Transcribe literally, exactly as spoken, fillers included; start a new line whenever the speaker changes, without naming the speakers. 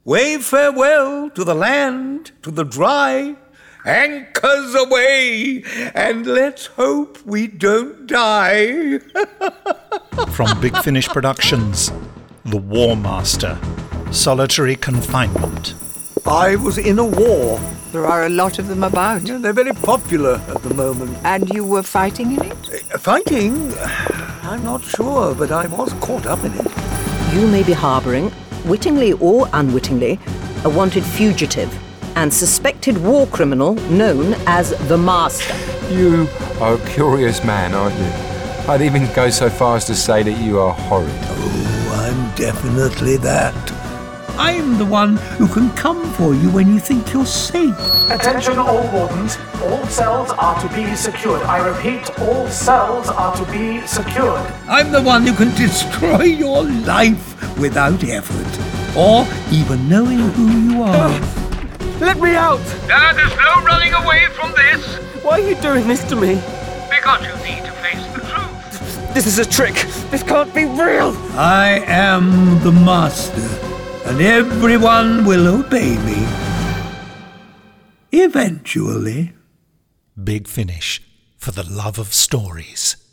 Wave farewell to the land, to the dry. Anchors away, and let's hope we don't die.
From Big Finish Productions, The War Master, Solitary Confinement.
I was in a war.
There are a lot of them about.
Yeah, they're very popular at the moment.
And you were fighting in it?
Uh, fighting? I'm not sure, but I was caught up in it.
You may be harbouring, wittingly or unwittingly, a wanted fugitive and suspected war criminal known as the Master.
You are a curious man, aren't you? I'd even go so far as to say that you are horrid.
Oh, I'm definitely that.
I'm the one who can come for you when you think you're safe.
Attention all wardens. All cells are to be secured. I repeat, all cells are to be secured.
I'm the one who can destroy your life without effort, or even knowing who you are.
Let me out!
Uh, there's no running away from this.
Why are you doing this to me?
Because you need to face the truth.
This is a trick. This can't be real.
I am the Master, and everyone will obey me. Eventually.
Big Finish, for the love of stories.